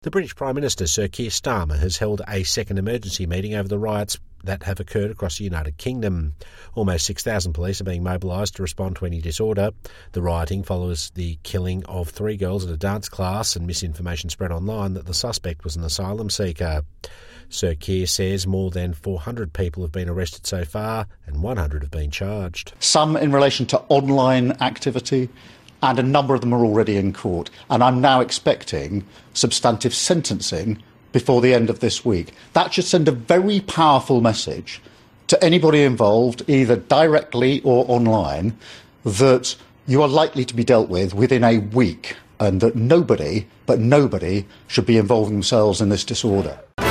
The British Prime Minister, Sir Keir Starmer, has held a second emergency meeting over the riots that have occurred across the United Kingdom. Almost 6,000 police are being mobilised to respond to any disorder. The rioting follows the killing of 3 girls at a dance class and misinformation spread online that the suspect was an asylum seeker. Sir Keir says more than 400 people have been arrested so far and 100 have been charged. Some in relation to online activity, and a number of them are already in court. And I'm now expecting substantive sentencing before the end of this week. That should send a very powerful message to anybody involved, either directly or online, that you are likely to be dealt with within a week, and that nobody should be involving themselves in this disorder.